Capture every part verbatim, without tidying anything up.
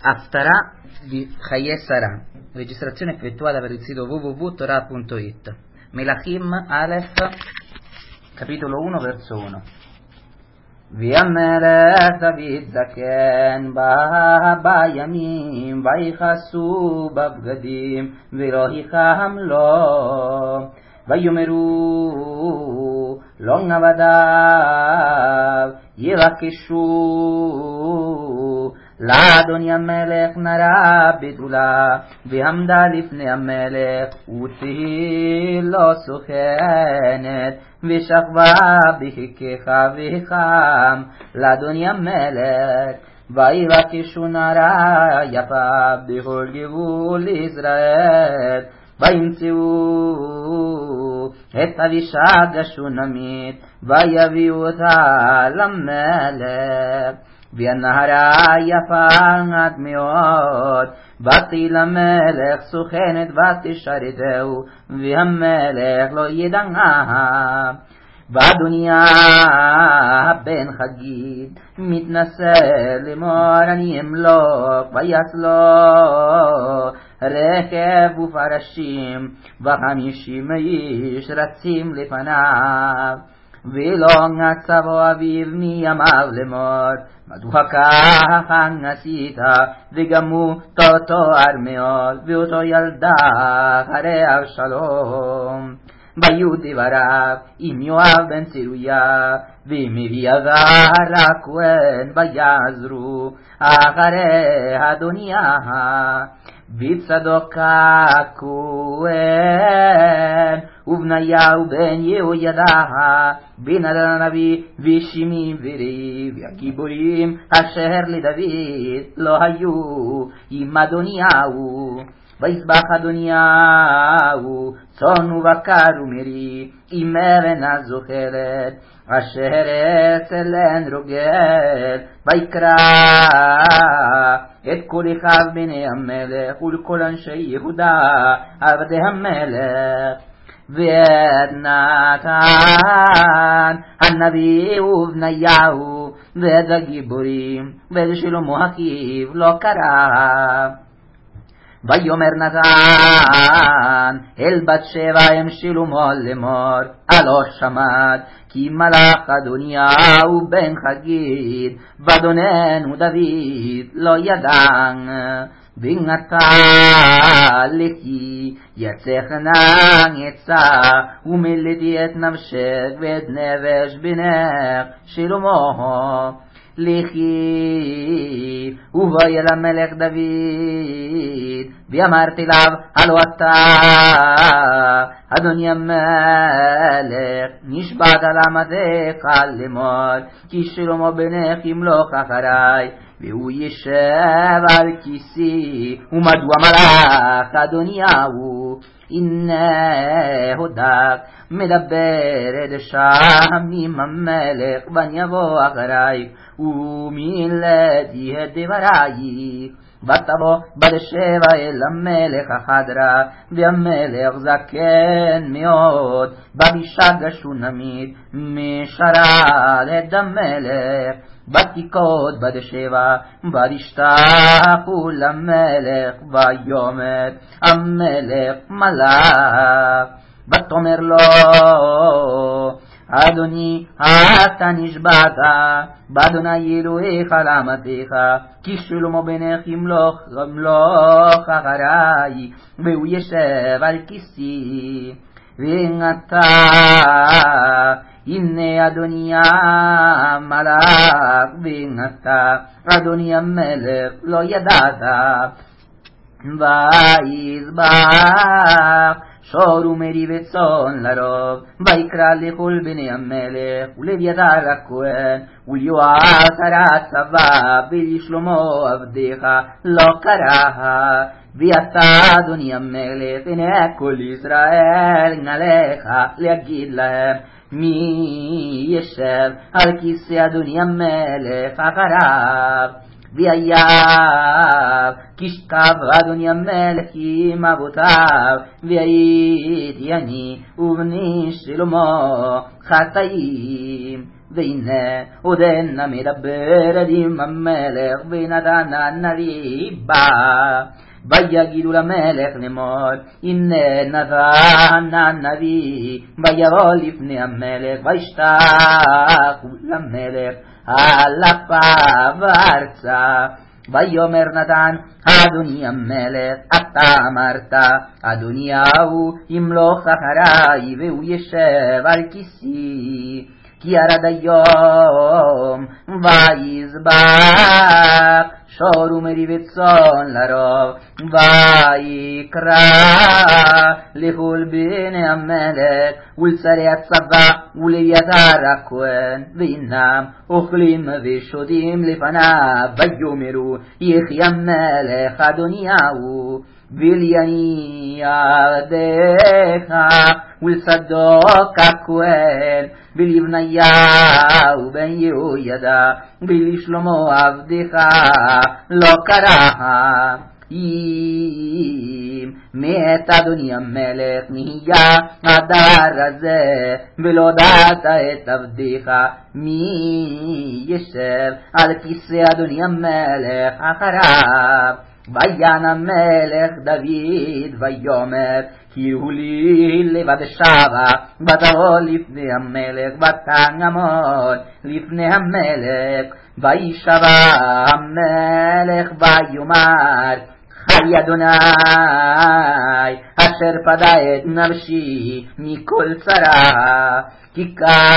Haftarah di Chayei Sarah, registrazione effettuata per il sito w w w punto torah punto i t. Melachim Aleph, capitolo uno, verso uno. V'yamelech David zaken bayamim vaychasu bavgadim v'lo hicham lo vayomeru lo navadav yivakeshu לאדוני המלך נראה בתולה ועמדה לפני המלך ותהי לו סוכנת ושכבה בחיקך וחם לאדוני המלך ויבקשו נערה יפה בכל גבול ישראל וימצאו את אבישג השונמית ויביאו אותה למלך והנערה יפה עד מאוד באתי למלך סוכנת ותשרתהו והמלך לא ידעה ואדוניה בן חגית מתנשא לאמור אני אמלוך ויעש לו רכב ופרשים וחמישים איש רצים לפניו ולא נצבו אביו מימיו לאמור מדוע כך עשית וגם הוא תואר מאוד ואותו ילדה אחרי אבשלום והיו דבריו עם יואב בן צרויה ועם אביעזר הכהן ויעזרו אחרי אדוניה וצדוק הכהן ובניהו בן יהוידע בן הנביא ושימי ורי והגיבורים אשר לדוד לא היו עם אדוניהו ויזבח אדוניהו צאן ובקר ומרי עם אבן הזוחלת אשר אצל עין רוגל ויקרא את כל אחיו בני המלך ולכל אנשי יהודה עבדי המלך ואת נתן הנביא ובניהו ואת הגיבורים ואת שלמה אחיו לא קרא ויאמר נתן אל בת שבע אם שלמה לאמור הלא שמעת כי מלך אדוניהו בן חגית ואדוננו דוד לא ידע ונתן לכי יצחנה עצה ומילאתי את נפשך ואת נפש בנך שלמה לכי ובואי אל המלך דוד ואמרתי לו הלא אתה אדוני המלך נשבעת על עמדך לאמור כי שלמה בנך ימלוך אחריי והוא ישב על כיסי ומדוע מלך אדוניהו הנה הודק מדברת שם עם המלך ואני אבוא אחריי ומילאתי את דברייך ותבוא בת שבע אל המלך החדרה והמלך זקן מאוד ואבישג השונמית משרת את המלך ותיקות בת שבע ותשתחו למלך ויאמר המלך מלך ותאמר לו אדוני אתה נשבעת באדוני אלוהיך לעמתך כי שלמה בנך ימלוך ימלוך אחריי והוא ישב על כיסי ועתה הנה אדוני המלך ועתה אדוני המלך לא ידעת ויזבח שור ומרי וצאן לרוב ויקרא לכל בני המלך ולאביתר הכהן וליואב שר הצבא ולשלמה עבדך לא קרא ואתה אדוני המלך הנה כל ישראל נעליך להגיד להם מי ישב על כיסא אדוני המלך אחריו ויאב כשכב אדוני המלך עם אבותיו, והייתי אני ובני שלמה חטאים. והנה עודנה מדברת עם המלך, ונתן הנביא בא. ויגידו למלך לאמור, הנה נתן הנביא, ויבוא לפני המלך, וישתחו למלך על אפיו ארצה. ויאמר נתן, אדוני המלך, אתה אמרת, אדוני ההוא ימלוך אחריי, והוא ישב על כיסי. כי ירד היום ויזבח שור ומריבת צאן לרוב, ויקרא לכל בני המלך ולשרי הצבא ולאביתר הכהן, והנם אוכלים ושותים לפניו, ויאמרו יחי המלך אדוניהו, וליניע ידיך ולצדוק הכהן, ולבניהו בן יהוידע, ולשלמה עבדך לא קרא. אם מת אדוני המלך נהיה הדר הזה, ולא דעת את עבדך, מי ישב על כיסא אדוני המלך אחריו? ויען המלך דוד ויאמר, קראו לי לבד שבה, ותבוא לפני המלך, ותעמוד לפני המלך. וישבע המלך ויאמר, חי אדוני אשר פדה את נפשי מכל צרה, כי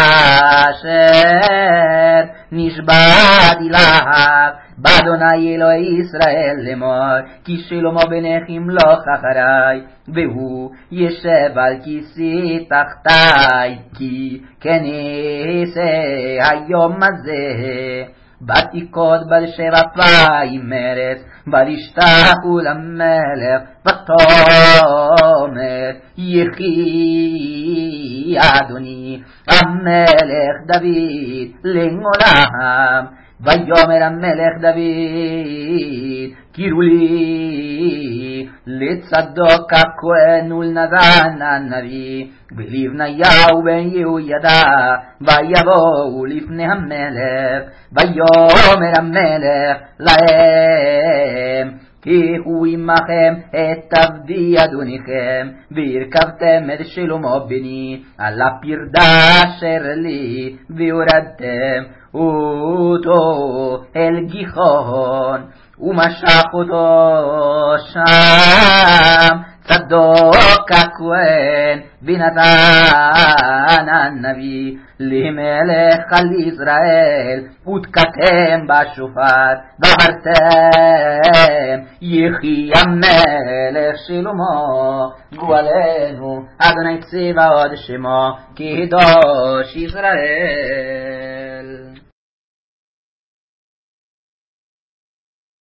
כאשר נשבעתי לך באדוני אלוהי ישראל לאמור, כי שלמה בנך ימלוך אחריי, והוא ישב על כיסא תחתי, כי כן אעשה היום הזה. ותיקוד בת שבע פעמים ארץ, ותשתחו למלך, ותאמר יחי אדוני המלך דוד לעולם. ויאמר המלך דוד, קראו לי לצדוק הכהן ולנתן הנביא, ולבניהו בן יהוידע, ויבואו לפני המלך. ויאמר המלך להם, קחו עמכם את עבדי אדוניכם, והרכבתם את שלמה בני על הפרדה אשר לי, והורדתם אותו אל גיחון, ומשך אותו שם צדוק הכהן, ונתן הנביא למלך על ישראל, ותקעתם בשופר, ואמרתם יחי המלך שלמה, גואלנו אדוני צבאות שמו, קדוש ישראל.